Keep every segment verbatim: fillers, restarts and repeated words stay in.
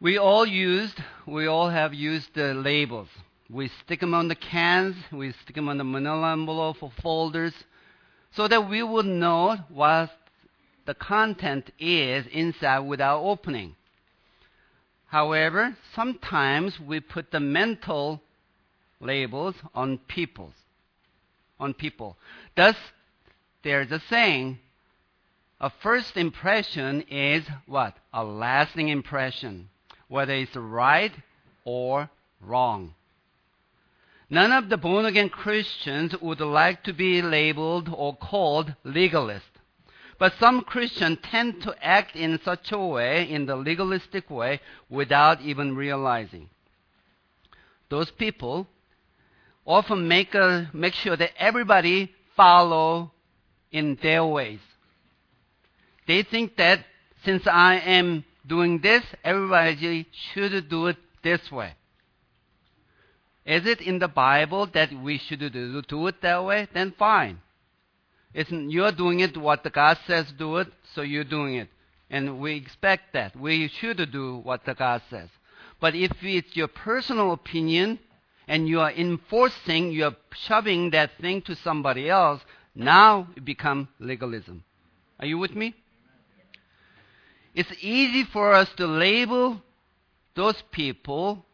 We all used, we all have used the labels. We stick them on the cans, we stick them on the manila envelope or folders, so that we would know what the content is inside without opening. However, sometimes we put the mental labels on people's, on people. Thus, there's a saying, a first impression is what? A lasting impression, whether it's right or wrong. None of the born-again Christians would like to be labeled or called legalist. But some Christians tend to act in such a way, in the legalistic way, without even realizing. Those people often make, a, make sure that everybody follow in their ways. They think that since I am doing this, everybody should do it this way. Is it in the Bible that we should do, do it that way? Then fine. It's, you're doing it what the God says do it, so you're doing it. And we expect that. We should do what the God says. But if it's your personal opinion and you are enforcing, you are shoving that thing to somebody else, now it becomes legalism. Are you with me? It's easy for us to label those people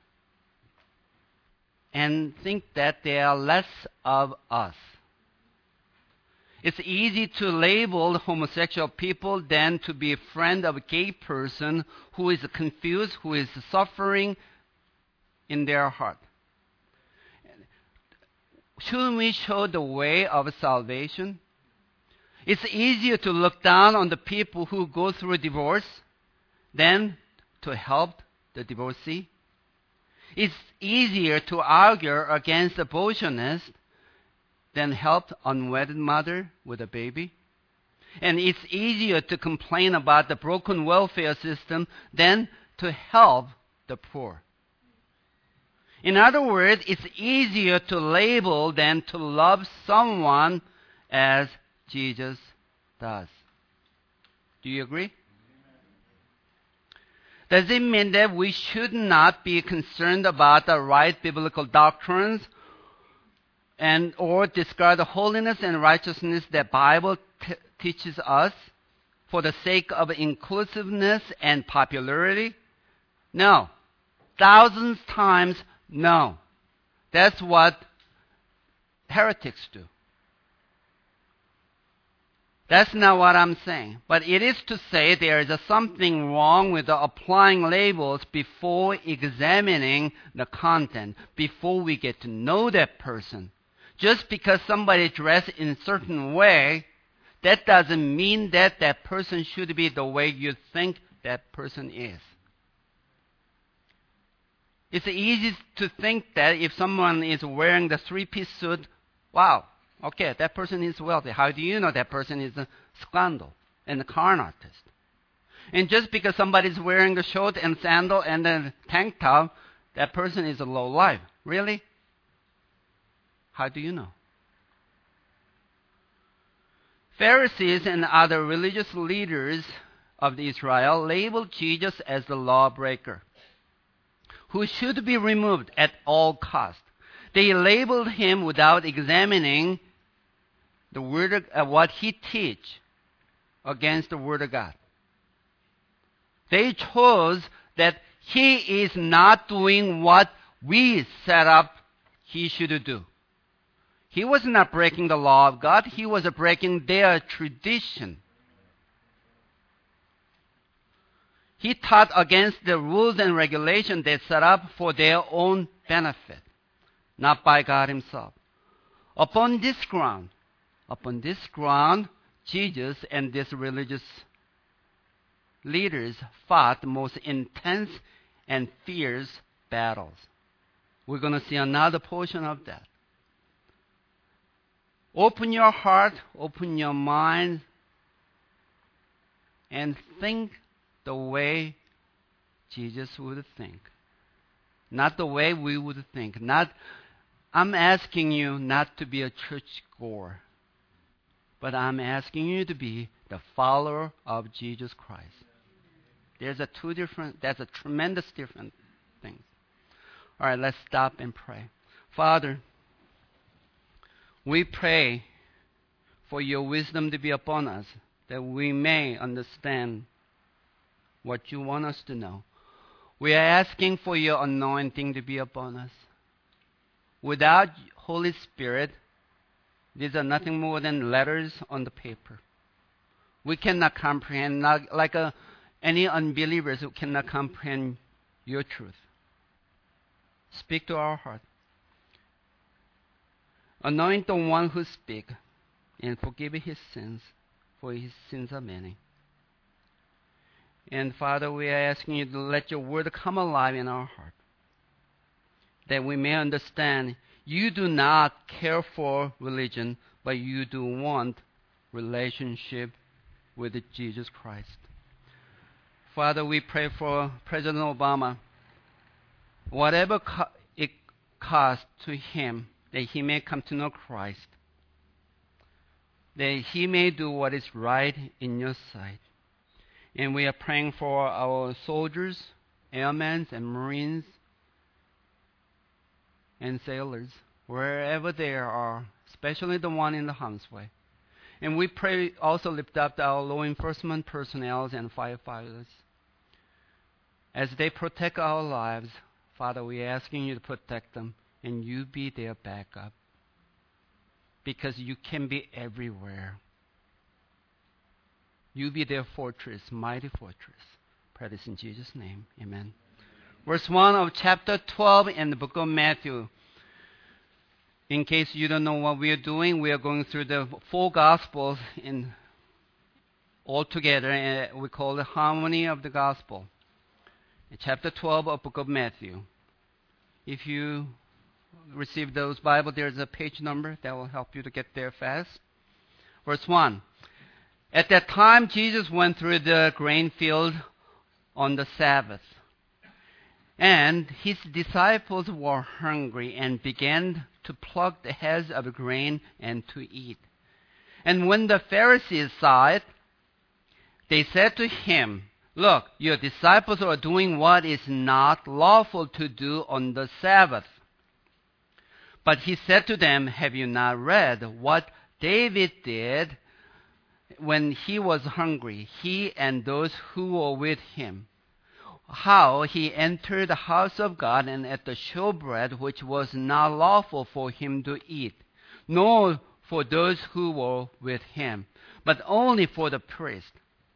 and think that they are less of us. It's easy to label homosexual people than to be a friend of a gay person who is confused, who is suffering in their heart. Shouldn't we show the way of salvation? It's easier to look down on the people who go through divorce than to help the divorcee. It's easier to argue against abortionists than help unwedded mother with a baby. And it's easier to complain about the broken welfare system than to help the poor. In other words, it's easier to label than to love someone as Jesus does. Do you agree? Does it mean that we should not be concerned about the right biblical doctrines and or discard the holiness and righteousness that Bible t- teaches us for the sake of inclusiveness and popularity? No. Thousands times no. That's what heretics do. That's not what I'm saying. But it is to say there is something wrong with the applying labels before examining the content, before we get to know that person. Just because somebody dressed in a certain way, that doesn't mean that that person should be the way you think that person is. It's easy to think that if someone is wearing the three-piece suit, wow, okay, that person is wealthy. How do you know that person is a scandal and a con artist? And just because somebody's wearing the short and sandal and a tank top, that person is a low life. Really? How do you know? Pharisees and other religious leaders of Israel labeled Jesus as the lawbreaker, who should be removed at all cost. They labeled him without examining the word of, uh, what he teach against the word of God. They chose that he is not doing what we set up he should do. He was not breaking the law of God. He was breaking their tradition. He taught against the rules and regulations they set up for their own benefit, not by God himself. Upon this ground, upon this ground, Jesus and these religious leaders fought the most intense and fierce battles. We're going to see another portion of that. Open your heart, open your mind, and think the way Jesus would think. Not the way we would think. Not, I'm asking you not to be a churchgoer, but I'm asking you to be the follower of Jesus Christ. There's a two different, that's a tremendous different things. All right, let's stop and pray. Father, we pray for your wisdom to be upon us, that we may understand what you want us to know. We are asking for your anointing to be upon us. Without Holy Spirit, these are nothing more than letters on the paper. We cannot comprehend, not like a, any unbelievers who cannot comprehend your truth. Speak to our heart. Anoint the one who speaks, and forgive his sins, for his sins are many. And Father, we are asking you to let your word come alive in our heart, that we may understand you do not care for religion, but you do want relationship with Jesus Christ. Father, we pray for President Obama. Whatever co- it costs to him, that he may come to know Christ, that he may do what is right in your sight. And we are praying for our soldiers, airmen, and Marines, and sailors, wherever they are, especially the one in the harm's way. And we pray also lift up our law enforcement personnel and firefighters. As they protect our lives, Father, we are asking you to protect them, and you be their backup, because you can be everywhere. You be their fortress, mighty fortress. Pray this in Jesus' name. Amen. Verse one of chapter twelve in the book of Matthew. In case you don't know what we are doing, we are going through the four Gospels in all together, and we call it Harmony of the Gospel. In chapter twelve of the book of Matthew. If you receive those Bibles, there's a page number that will help you to get there fast. Verse one. At that time, Jesus went through the grain field on the Sabbath. And his disciples were hungry and began to pluck the heads of grain and to eat. And when the Pharisees saw it, they said to him, "Look, your disciples are doing what is not lawful to do on the Sabbath." But he said to them, "Have you not read what David did when he was hungry, he and those who were with him? How he entered the house of God and ate the showbread which was not lawful for him to eat, nor for those who were with him, but only for the priest.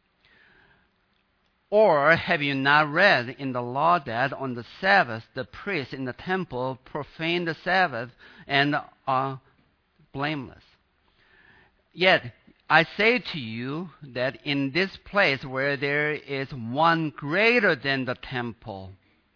Or have you not read in the law that on the Sabbath the priests in the temple profane the Sabbath and are blameless? Yet I say to you that in this place where there is one greater than the temple.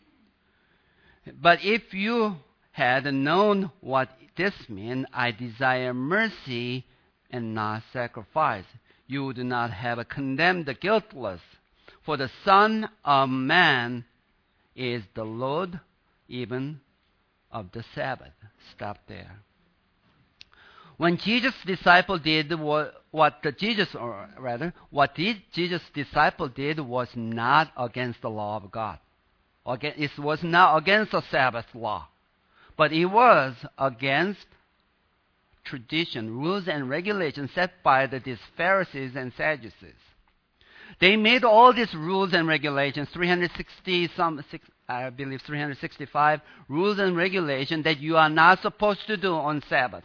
But if you had known what this means, I desire mercy and not sacrifice, you would not have condemned the guiltless. For the Son of Man is the Lord even of the Sabbath." Stop there. When Jesus' disciple did what, what the Jesus, or rather, what did Jesus' disciple did was not against the law of God. It was not against the Sabbath law, but it was against tradition, rules, and regulations set by the these Pharisees and Sadducees. They made all these rules and regulations, three hundred sixty, some, I believe three hundred sixty-five rules and regulations that you are not supposed to do on Sabbath.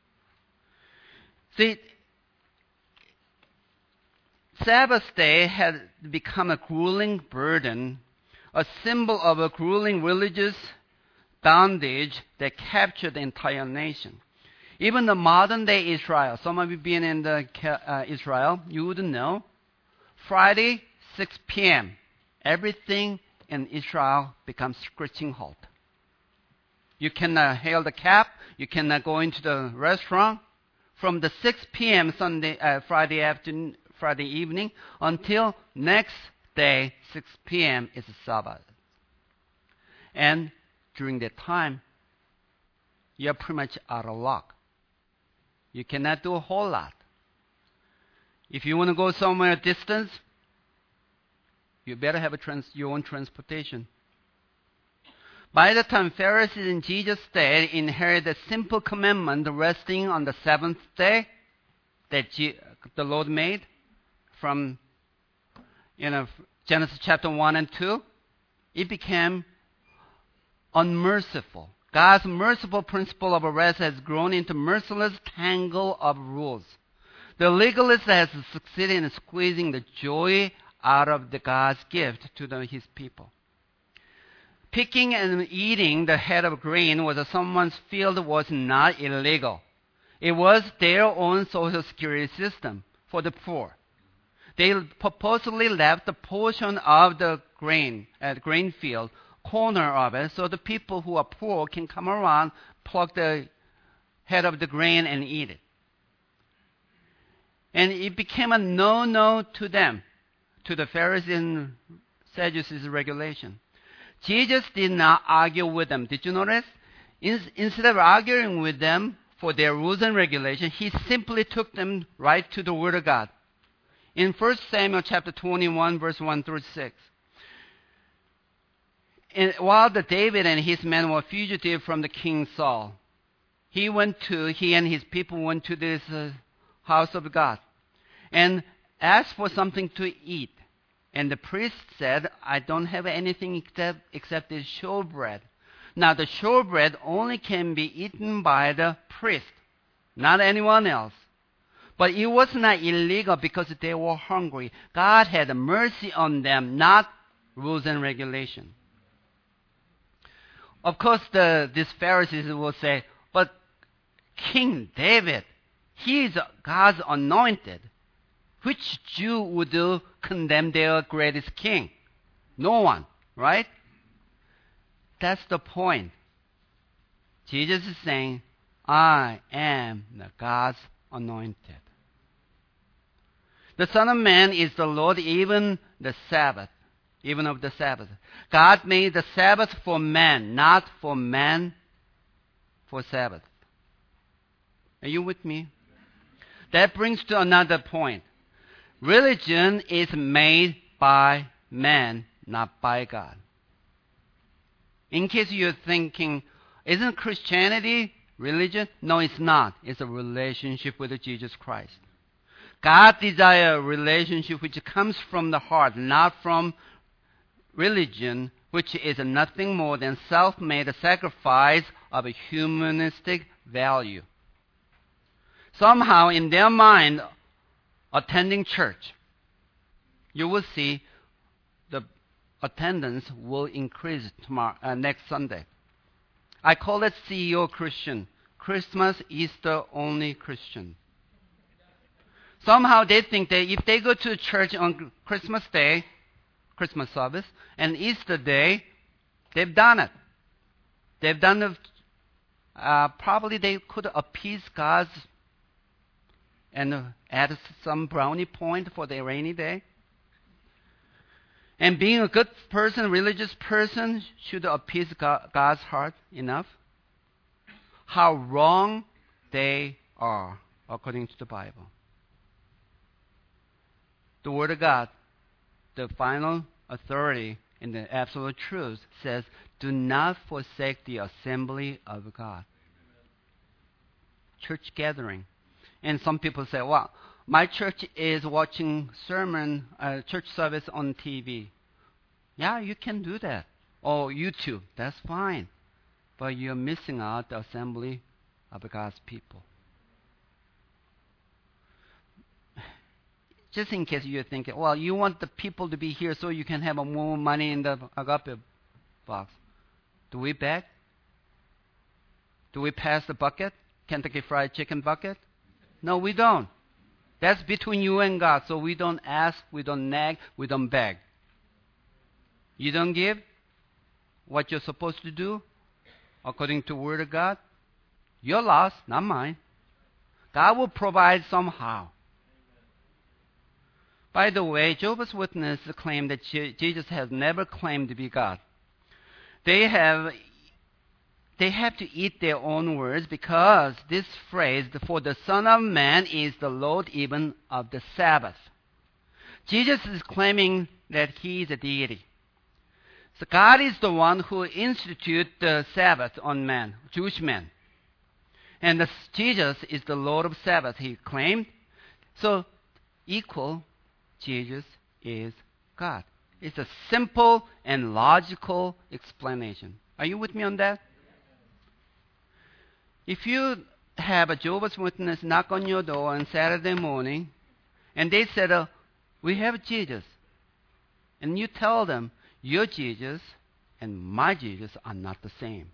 See, Sabbath day had become a grueling burden, a symbol of a grueling religious bondage that captured the entire nation. Even the modern day Israel, some of you being in the uh, Israel, you would know, Friday, six p.m., everything in Israel becomes screeching halt. You cannot hail the cab, you cannot go into the restaurant. From the six p.m. Sunday, uh, Friday afternoon, Friday evening until next day, six p.m. is Sabbath. And during that time, you're pretty much out of luck. You cannot do a whole lot. If you want to go somewhere distance, You better have a trans- your own transportation. By the time Pharisees in Jesus' day inherited a simple commandment resting on the seventh day that G- the Lord made from you know, Genesis chapter one and two, it became unmerciful. God's merciful principle of rest has grown into merciless tangle of rules. The legalist has succeeded in squeezing the joy out of the God's gift to the, his people. Picking and eating the head of grain was someone's field was not illegal. It was their own social security system for the poor. They purposely left a portion of the grain at grain field, corner of it, so the people who are poor can come around, pluck the head of the grain and eat it. And it became a no-no to them, to the Pharisees and Sadducees regulation. Jesus did not argue with them. Did you notice? In, instead of arguing with them for their rules and regulations, he simply took them right to the Word of God. In First Samuel chapter twenty-one, verse one through six. And while the David and his men were fugitive from the king Saul, he went to, he and his people went to this uh, house of God and asked for something to eat. And the priest said, I don't have anything except, except this showbread. Now the showbread only can be eaten by the priest, not anyone else. But it was not illegal because they were hungry. God had mercy on them, not rules and regulation. Of course, the, these Pharisees will say, but King David, he is God's anointed. Which Jew would condemn their greatest king? No one, right? That's the point. Jesus is saying, I am the God's anointed. The Son of Man is the Lord, even the Sabbath, even of the Sabbath. God made the Sabbath for man, not for man for Sabbath. Are you with me? That brings to another point. Religion is made by man, not by God. In case you're thinking, isn't Christianity religion? No, it's not. It's a relationship with Jesus Christ. God desires a relationship which comes from the heart, not from religion, which is nothing more than self-made sacrifice of a humanistic value. Somehow, in their mind, attending church, you will see the attendance will increase tomorrow, uh, next Sunday. I call it C E O Christian, Christmas, Easter only Christian. Somehow they think that if they go to church on Christmas Day, Christmas service, and Easter Day, they've done it. They've done it. Uh, probably they could appease God and add some brownie point for the rainy day. And being a good person, religious person, should appease God, God's heart enough. How wrong they are, according to the Bible. The Word of God, the final authority in the absolute truth, says, do not forsake the assembly of God. Church gathering. And some people say, well, my church is watching sermon, uh, church service on T V. Yeah, you can do that. Or YouTube, that's fine. But you're missing out the assembly of God's people. Just in case you're thinking, well, you want the people to be here so you can have more money in the agape box. Do we beg? Do we pass the bucket? Kentucky Fried Chicken bucket? No, we don't. That's between you and God. So we don't ask, we don't nag, we don't beg. You don't give what you're supposed to do according to the Word of God. You're lost, not mine. God will provide somehow. By the way, Jehovah's Witnesses claim that Jesus has never claimed to be God. They have They have to eat their own words because this phrase, for the Son of Man is the Lord even of the Sabbath. Jesus is claiming that he is a deity. So God is the one who instituted the Sabbath on man, Jewish man. And the, Jesus is the Lord of Sabbath, he claimed. So equal, Jesus is God. It's a simple and logical explanation. Are you with me on that? If you have a Jehovah's Witness knock on your door on Saturday morning, and they said, oh, we have Jesus. And you tell them, your Jesus and my Jesus are not the same.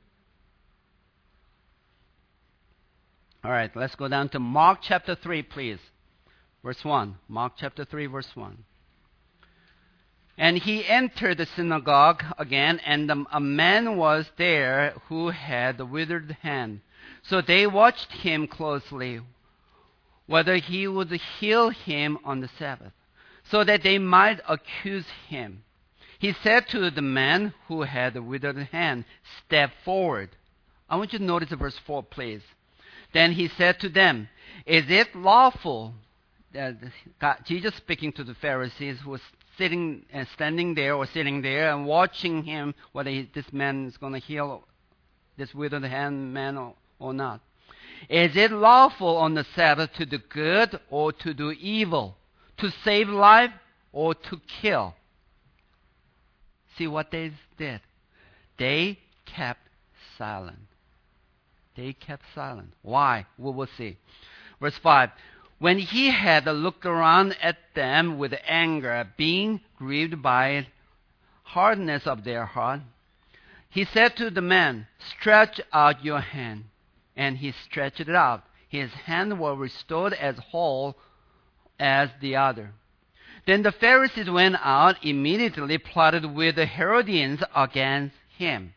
All right, let's go down to Mark chapter three, please. Verse one. Mark chapter three, verse one. And he entered the synagogue again, and a man was there who had a withered hand. So they watched him closely, whether he would heal him on the Sabbath, so that they might accuse him. He said to the man who had a withered hand, step forward. I want you to notice verse four, please. Then he said to them, is it lawful, uh, God, Jesus speaking to the Pharisees who was sitting and uh, standing there or sitting there and watching him, whether he, this man is going to heal this withered hand man or, or not. Is it lawful on the Sabbath to do good or to do evil, to save life or to kill? See what they did. They kept silent. They kept silent. Why? We will see. Verse five. When he had looked around at them with anger, being grieved by hardness of their heart, he said to the man, stretch out your hand. And he stretched it out. His hand was restored as whole as the other. Then the Pharisees went out, immediately plotted with the Herodians against him,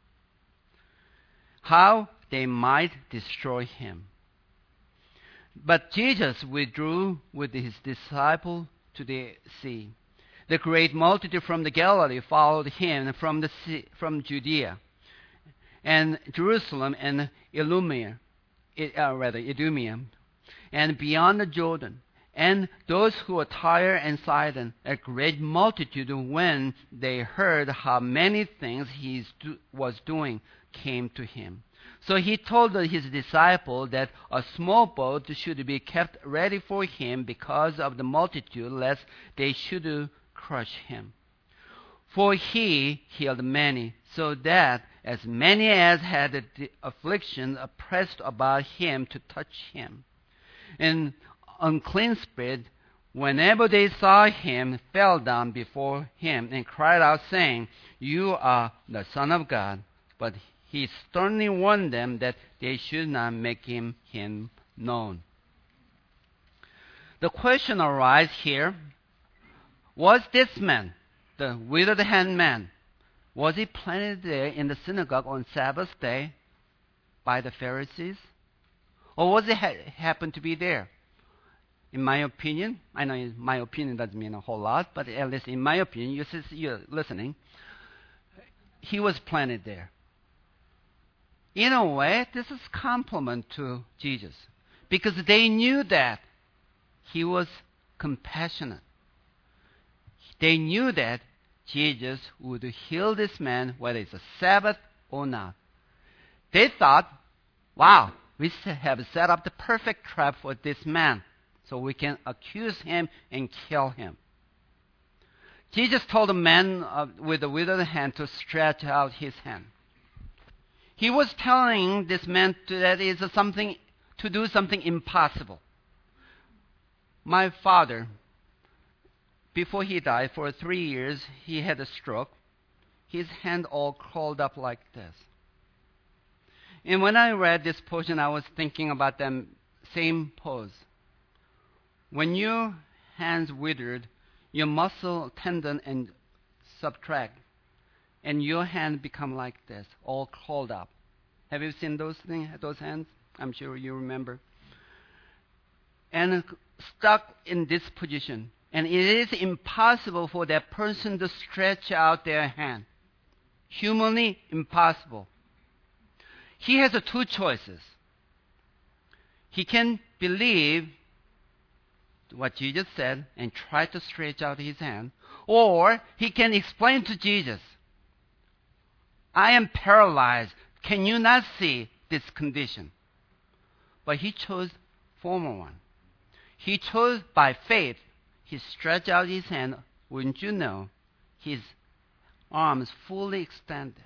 how they might destroy him. But Jesus withdrew with his disciples to the sea. The great multitude from the Galilee followed him from the sea, from Judea and Jerusalem and Illumia, uh, rather Idumea, and beyond the Jordan. And those who were Tyre and Sidon, a great multitude, when they heard how many things he was doing, came to him. So he told his disciples that a small boat should be kept ready for him because of the multitude, lest they should crush him. For he healed many, so that as many as had the affliction pressed about him to touch him. And unclean spirit, whenever they saw him, fell down before him and cried out, saying, you are the Son of God. But he sternly warned them that they should not make him, him known. The question arises here, was this man, the withered hand man, was he planted there in the synagogue on Sabbath day by the Pharisees? Or was it ha- happen to be there? In my opinion, I know my opinion doesn't mean a whole lot, but at least in my opinion, you're listening, he was planted there. In a way, this is compliment to Jesus, because they knew that he was compassionate. They knew that Jesus would heal this man, whether it's a Sabbath or not. They thought, wow, we have set up the perfect trap for this man, so we can accuse him and kill him. Jesus told the man uh, with the withered hand to stretch out his hand. He was telling this man to, that is something to do something impossible. My father, before he died, for three years, he had a stroke. His hand all curled up like this. And when I read this portion, I was thinking about that same pose. When your hands withered, your muscle, tendon, and subtract, and your hand become like this, all curled up. Have you seen those things, those hands? I'm sure you remember. And stuck in this position. And it is impossible for that person to stretch out their hand. Humanly impossible. He has two choices. He can believe what Jesus said and try to stretch out his hand, Or he can explain to Jesus, I am paralyzed. Can you not see this condition? But he chose former one. He chose by faith. He stretched out his hand. Wouldn't you know, his arms fully extended.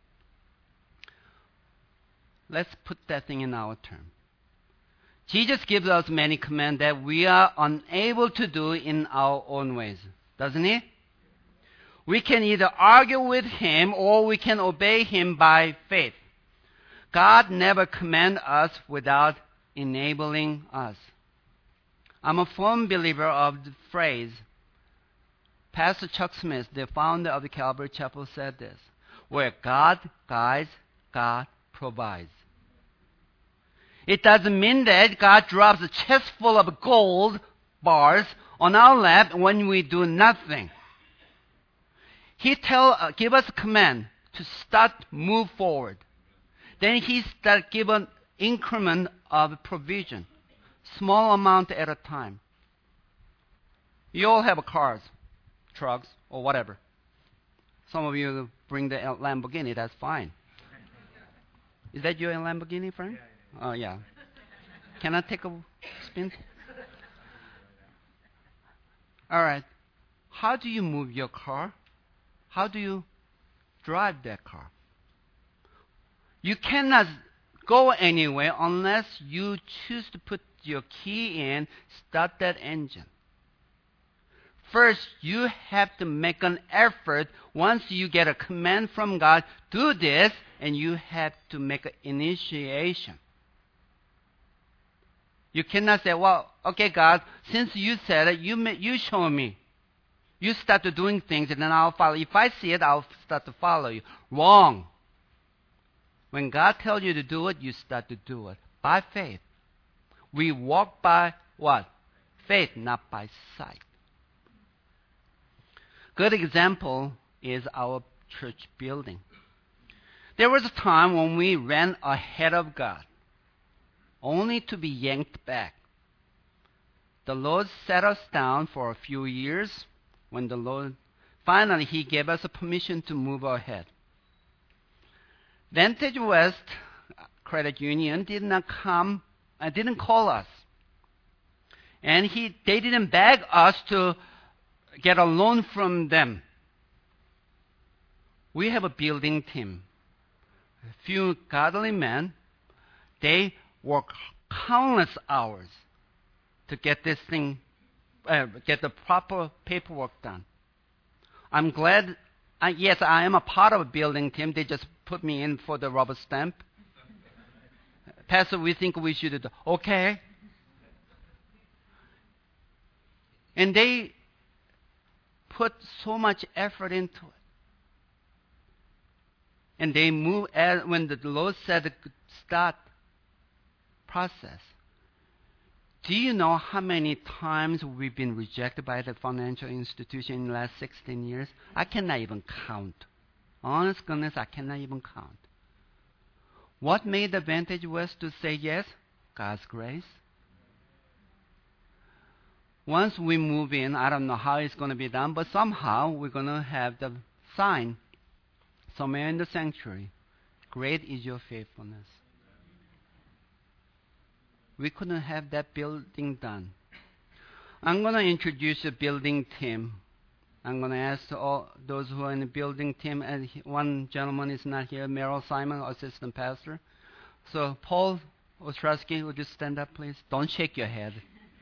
Let's put that thing in our term. Jesus gives us many commands that we are unable to do in our own ways, doesn't he? We can either argue with him or we can obey him by faith. God never commands us without enabling us. I'm a firm believer of the phrase. Pastor Chuck Smith, the founder of the Calvary Chapel, said this, where God guides, God provides. It doesn't mean that God drops a chest full of gold bars on our lap when we do nothing. He tell, uh, give us a command to start, move forward. Then he start give an increment of provision, small amount at a time. You all have cars, trucks, or whatever. Some of you bring the Lamborghini, that's fine. Is that your Lamborghini, friend? Oh, yeah. Can I take a spin? All right. How do you move your car? How do you drive that car? You cannot go anywhere unless you choose to put your key in, start that engine. First, you have to make an effort. Once you get a command from God, do this, and you have to make an initiation. You cannot say, well, okay, God, since you said it, you, you show me. You start to doing things, and then I'll follow. If I see it, I'll start to follow you. Wrong. When God tells you to do it, you start to do it by faith. We walk by what? Faith, not by sight. Good example is our church building. There was a time when we ran ahead of God, only to be yanked back. The Lord set us down for a few years. When the Lord, finally, He gave us a permission to move ahead. Vantage West Credit Union did not come, uh, didn't call us. And he, they didn't beg us to get a loan from them. We have a building team. A few godly men, they work countless hours to get this thing, uh, get the proper paperwork done. I'm glad, uh, yes, I am a part of a building team. They just put me in for the rubber stamp. Pastor, we think we should do, okay. And they put so much effort into it. And they move, as, when the Lord said start process. Do you know how many times we've been rejected by the financial institution in the last sixteen years? I cannot even count. Honest goodness, I cannot even count. What made the Vantage West to say yes? God's grace. Once we move in, I don't know how it's going to be done, but somehow we're going to have the sign somewhere in the sanctuary. Great is your faithfulness. We couldn't have that building done. I'm going to introduce the building team. I'm going to ask all those who are in the building team, and one gentleman is not here, Merrill Simon, assistant pastor. So Paul Ostrowski, would you stand up, please? Don't shake your head.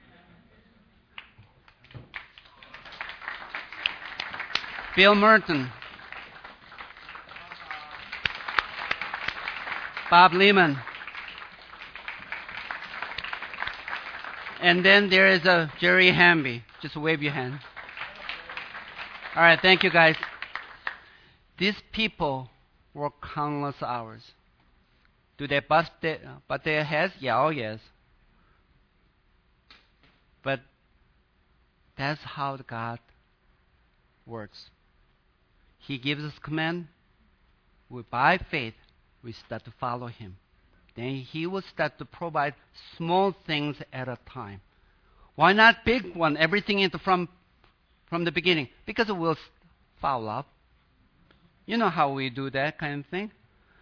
Bill Merton. Bob Lehman. And then there is a Jerry Hamby. Just wave your hand. All right, thank you guys. These people work countless hours. Do they bust their, butt their heads? Yeah, oh yes. But that's how God works. He gives us command. We, by faith, we start to follow Him. Then He will start to provide small things at a time. Why not big one? Everything in the from from the beginning because we'll foul up. You know how we do that kind of thing?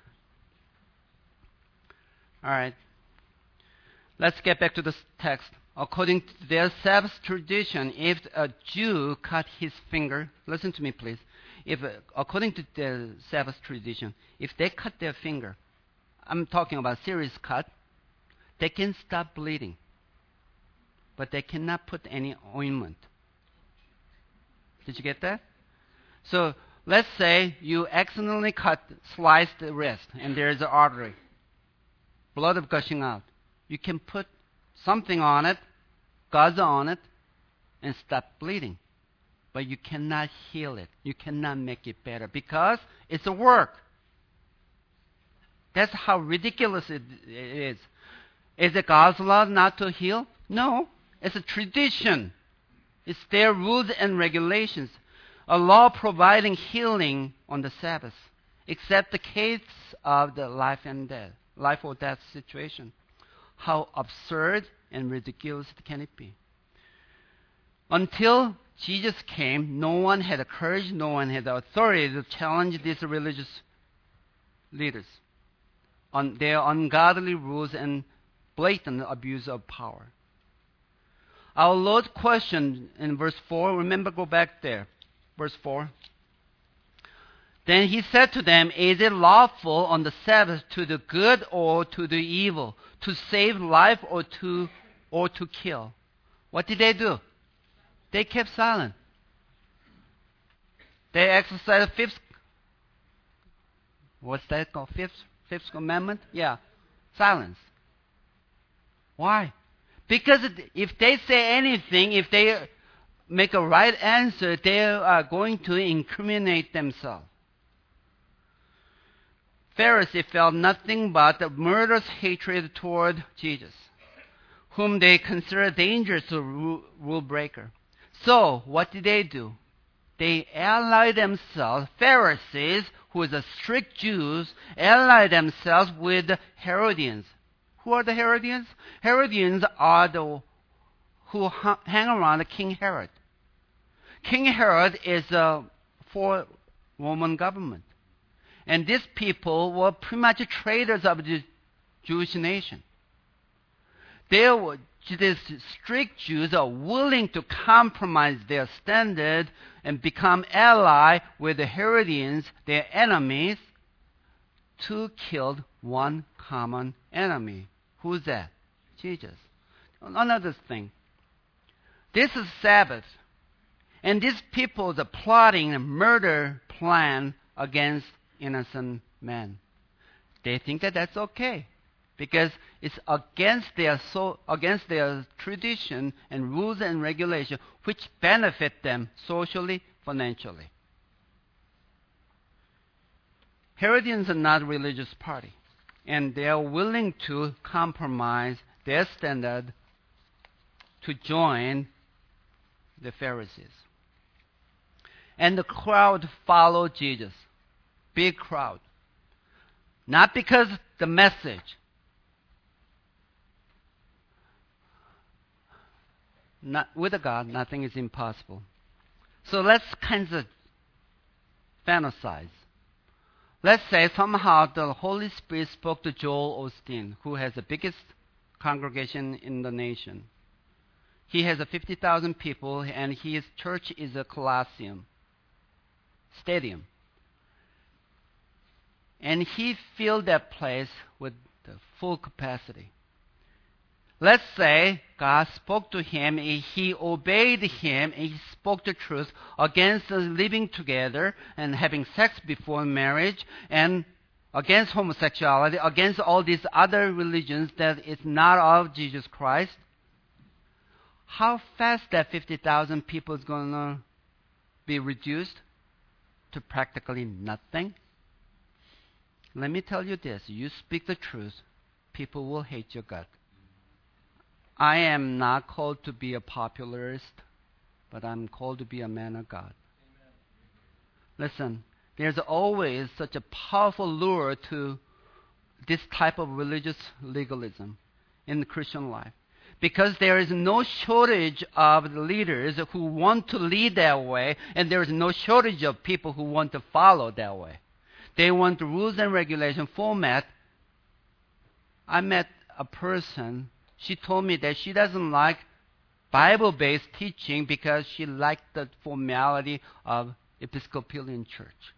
All right. Let's get back to the text. According to their Sabbath tradition, if a Jew cut his finger, listen to me please. If, uh, according to their Sabbath tradition, if they cut their finger, I'm talking about serious cut, they can stop bleeding, but they cannot put any ointment. Did you get that? So let's say you accidentally cut, sliced the wrist, and there is an artery, blood is gushing out. You can put something on it, gauze on it, and stop bleeding. But you cannot heal it. You cannot make it better because it's a work. That's how ridiculous it is. Is it God's law not to heal? No. It's a tradition. It's their rules and regulations. A law providing healing on the Sabbath, except the case of the life and death, life or death situation. How absurd and ridiculous can it be? Until Jesus came, no one had the courage, no one had the authority to challenge these religious leaders on their ungodly rules and blatant abuse of power. Our Lord questioned in verse four, remember, go back there, verse four. Then he said to them, is it lawful on the Sabbath to do good or to do evil, to save life or to or to kill? What did they do? They kept silent. They exercised the fifth, what's that called? Fifth, fifth commandment? Yeah, silence. Why? Because if they say anything, if they make a right answer, they are going to incriminate themselves. Pharisees felt nothing but a murderous hatred toward Jesus, whom they considered dangerous to rule breaker. So, what did they do? They allied themselves, Pharisees, who is a strict Jews, allied themselves with the Herodians. Who are the Herodians? Herodians are the who hang around King Herod. King Herod is uh, for Roman government. And these people were pretty much traitors of the Jewish nation. They were, these strict Jews are willing to compromise their standard and become ally with the Herodians, their enemies, to kill one common enemy. Who's that? Jesus. Another thing. This is Sabbath. And these people are plotting a murder plan against innocent men. They think that that's okay because it's against their so against their tradition and rules and regulation, which benefit them socially, financially. Herodians are not a religious party, and they are willing to compromise their standard to join the Pharisees. And the crowd followed Jesus. Big crowd. Not because the message. Not, with God, nothing is impossible. So let's kind of fantasize. Let's say somehow the Holy Spirit spoke to Joel Osteen, who has the biggest congregation in the nation. He has a fifty thousand people, and his church is a Colosseum, stadium. And he filled that place with the full capacity. Let's say God spoke to him, and he obeyed him, and he spoke the truth against living together and having sex before marriage, and against homosexuality, against all these other religions that is not of Jesus Christ. How fast that fifty thousand people is going to be reduced to practically nothing? Let me tell you this. You speak the truth, people will hate your gut. I am not called to be a popularist, but I'm called to be a man of God. Amen. Listen, there's always such a powerful lure to this type of religious legalism in the Christian life. Because there is no shortage of leaders who want to lead that way, and there is no shortage of people who want to follow that way. They want the rules and regulation format. I met a person, she told me that she doesn't like Bible-based teaching because she liked the formality of Episcopalian church.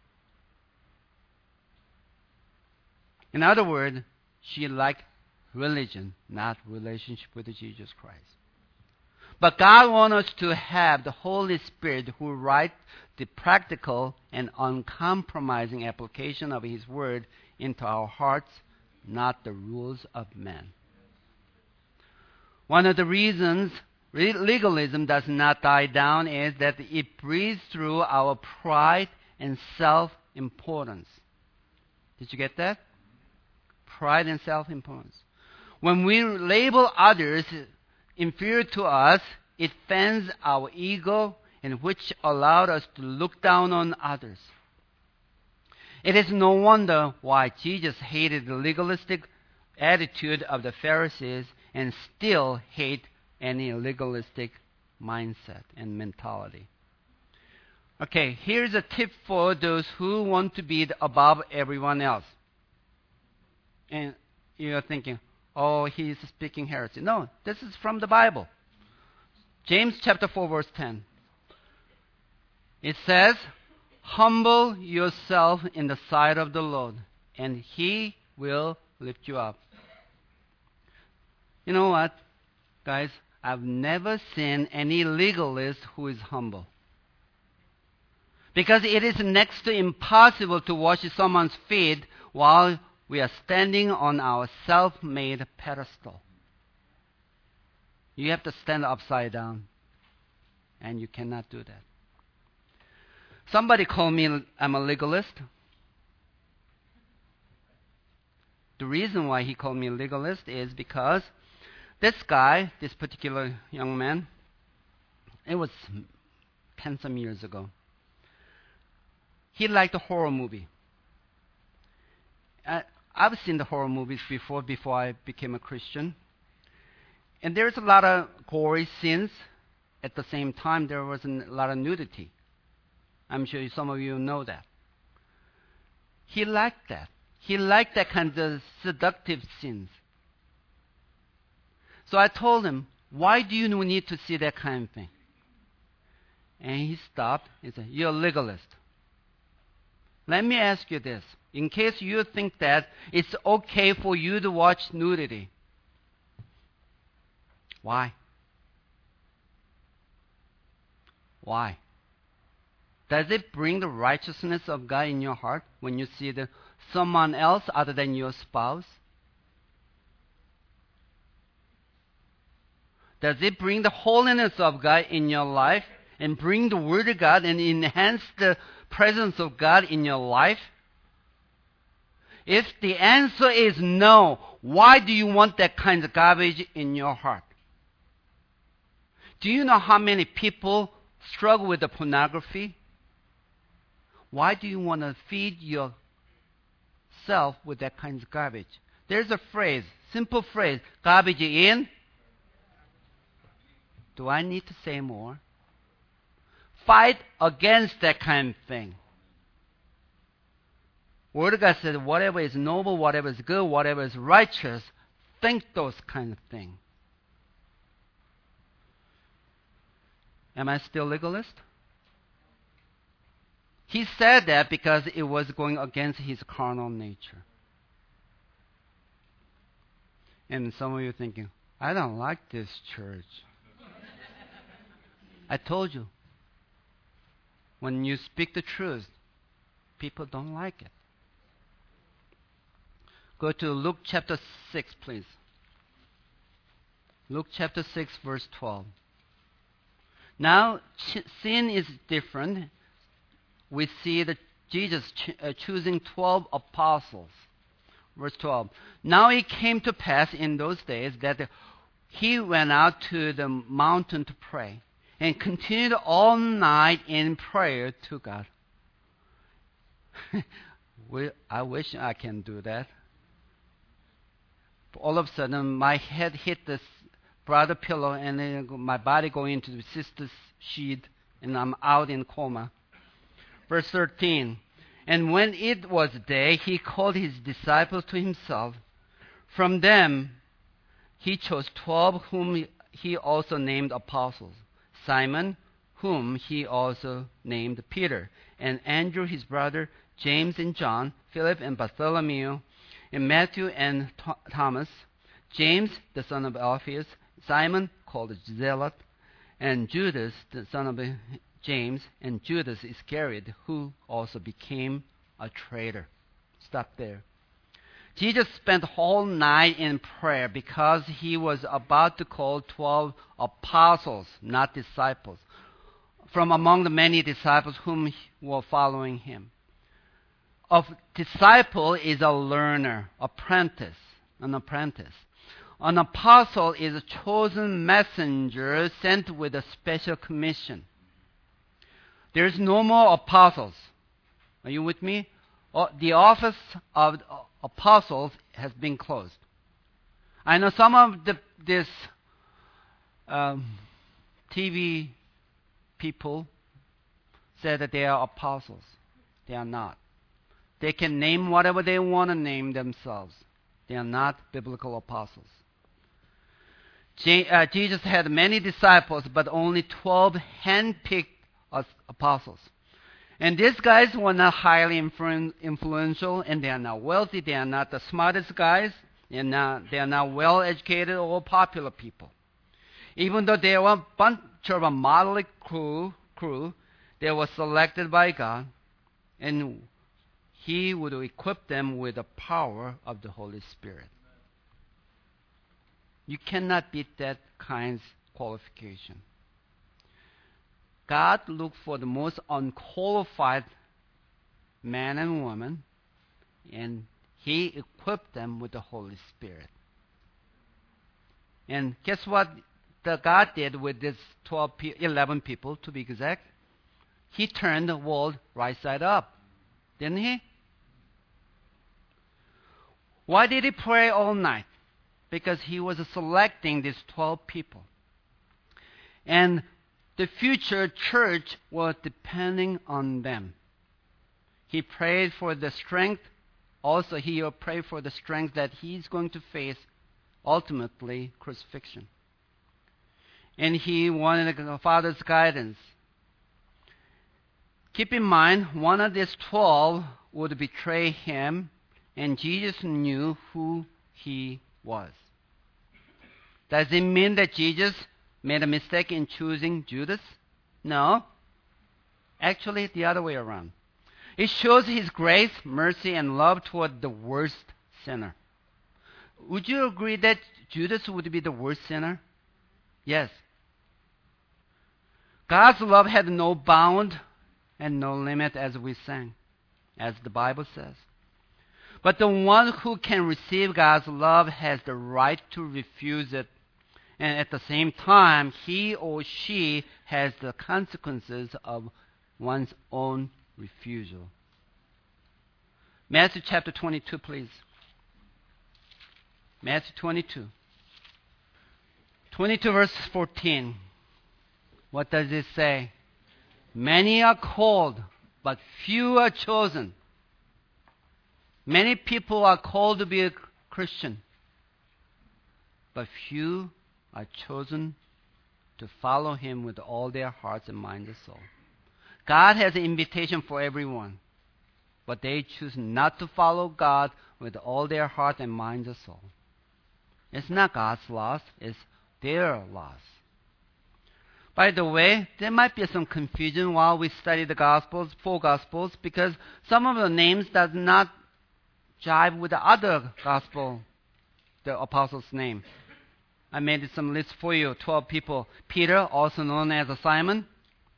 In other words, she liked religion, not relationship with Jesus Christ. But God wants us to have the Holy Spirit who writes the practical and uncompromising application of His Word into our hearts, not the rules of man. One of the reasons legalism does not die down is that it breathes through our pride and self-importance. Did you get that? Pride and self-importance. When we label others inferior to us, it fans our ego, and which allowed us to look down on others. It is no wonder why Jesus hated the legalistic attitude of the Pharisees and still hate any legalistic mindset and mentality. Okay, here's a tip for those who want to be above everyone else. And you're thinking, oh, he's speaking heresy. No, this is from the Bible. James chapter four, verse ten. It says, humble yourself in the sight of the Lord, and He will lift you up. You know what, guys? I've never seen any legalist who is humble. Because it is next to impossible to wash someone's feet while we are standing on our self-made pedestal. You have to stand upside down, and you cannot do that. Somebody called me I'm a legalist. The reason why he called me a legalist is because this guy, this particular young man, it was ten some years ago. He liked a horror movie. I, I've seen the horror movies before, before I became a Christian. And there's a lot of gory scenes. At the same time, there was a lot of nudity. I'm sure some of you know that. He liked that. He liked that kind of seductive scenes. So I told him, why do you need to see that kind of thing? And he stopped and said, you're a legalist. Let me ask you this. In case you think that it's okay for you to watch nudity. Why? Why? Does it bring the righteousness of God in your heart when you see the, someone else other than your spouse? Does it bring the holiness of God in your life and bring the Word of God and enhance the presence of God in your life? If the answer is no, why do you want that kind of garbage in your heart? Do you know how many people struggle with the pornography? Why do you want to feed yourself with that kind of garbage? There's a phrase, simple phrase, garbage in. Do I need to say more? Fight against that kind of thing. Word of God says, whatever is noble, whatever is good, whatever is righteous, think those kind of things. Am I still legalist? He said that because it was going against his carnal nature. And some of you are thinking, I don't like this church. I told you, when you speak the truth, people don't like it. Go to Luke chapter six, please. Luke chapter six, verse twelve. Now, ch- sin is different. We see that Jesus ch- uh, choosing twelve apostles. Verse twelve. Now it came to pass in those days that he went out to the mountain to pray and continued all night in prayer to God. we, I wish I can do that. All of a sudden, my head hit this, brother pillow, and then my body going into the sister's sheet, and I'm out in coma. Verse thirteen. And when it was day, he called his disciples to himself. From them he chose twelve, whom he also named apostles. Simon, whom he also named Peter, and Andrew his brother, James and John, Philip and Bartholomew, and Matthew and Th- Thomas, James the son of Alphaeus, Simon called Zealot, and Judas the son of James, and Judas Iscariot, who also became a traitor. Stop there. Jesus spent the whole night in prayer because he was about to call twelve apostles, not disciples, from among the many disciples whom were following him. A disciple is a learner, apprentice, an apprentice. An apostle is a chosen messenger sent with a special commission. There's no more apostles. Are you with me? The office of apostles has been closed. I know some of the this um, T V people say that they are apostles. They are not. They can name whatever they want to name themselves. They are not biblical apostles. Je- uh, Jesus had many disciples, but only twelve hand-picked apostles. And these guys were not highly influ- influential, and they are not wealthy. They are not the smartest guys. They are not, they are not well-educated or popular people. Even though they were a bunch of a motley crew, crew, they were selected by God, and He would equip them with the power of the Holy Spirit. You cannot beat that kind of qualification. God looked for the most unqualified man and woman, and He equipped them with the Holy Spirit. And guess what the God did with these twelve, eleven people, to be exact? He turned the world right side up, didn't He? Why did He pray all night? Because He was selecting these twelve people. And the future church was depending on them. He prayed for the strength. Also, he prayed for the strength that he's going to face, ultimately, crucifixion. And he wanted the Father's guidance. Keep in mind, one of these twelve would betray him, and Jesus knew who he was. Does it mean that Jesus made a mistake in choosing Judas? No. Actually, the other way around. It shows His grace, mercy, and love toward the worst sinner. Would you agree that Judas would be the worst sinner? Yes. God's love had no bound and no limit, as we sang, as the Bible says. But the one who can receive God's love has the right to refuse it. And at the same time, he or she has the consequences of one's own refusal. Matthew chapter twenty-two, please. Matthew twenty-two. twenty-two verse fourteen. What does it say? Many are called, but few are chosen. Many people are called to be a Christian, but few are chosen to follow Him with all their hearts and minds and soul. God has an invitation for everyone, but they choose not to follow God with all their heart and mind and soul. It's not God's loss, it's their loss. By the way, there might be some confusion while we study the Gospels, four Gospels, because some of the names does not jive with the other Gospel, the Apostles' name. I made some lists for you, twelve people. Peter, also known as Simon.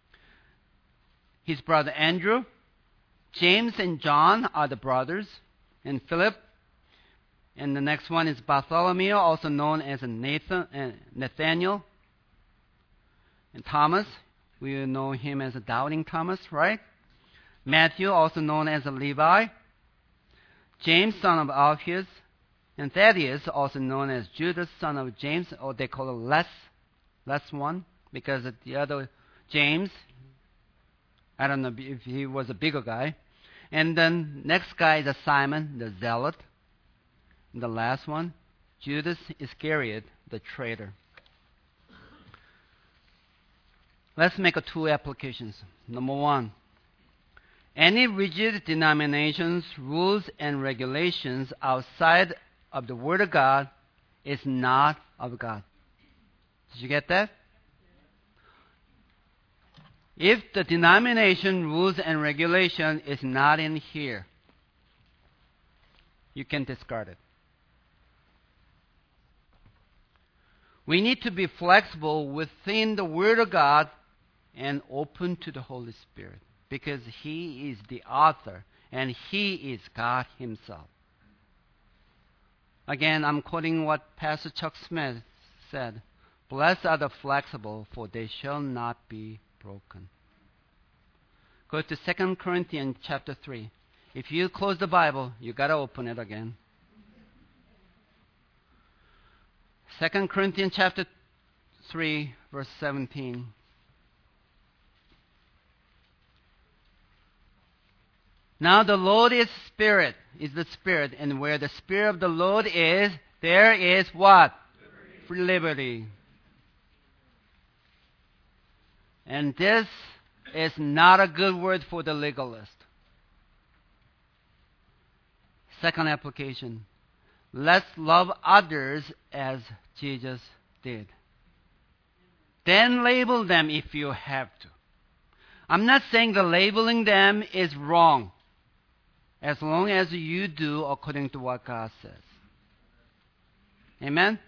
His brother Andrew. James and John are the brothers. And Philip. And the next one is Bartholomew, also known as Nathan, uh, Nathaniel. And Thomas, we know him as a doubting Thomas, right? Matthew, also known as Levi. James, son of Alphaeus. And Thaddeus, also known as Judas, son of James, or they call it less, less one, because the other James, I don't know if he was a bigger guy. And then next guy is Simon, the zealot. And the last one, Judas Iscariot, the traitor. Let's make a two applications. Number one, any rigid denominations, rules, and regulations outside of the Word of God is not of God. Did you get that? If the denomination, rules, and regulation is not in here, you can discard it. We need to be flexible within the Word of God and open to the Holy Spirit, because He is the author and He is God Himself. Again, I'm quoting what Pastor Chuck Smith said. Blessed are the flexible, for they shall not be broken. Go to Second Corinthians chapter three. If you close the Bible, you got to open it again. Second Corinthians chapter three, verse seventeen. Now the Lord is Spirit, is the Spirit, and where the Spirit of the Lord is, there is what? Liberty. Liberty. And this is not a good word for the legalist. Second application. Let's love others as Jesus did. Then label them if you have to. I'm not saying the labeling them is wrong, as long as you do according to what God says. Amen?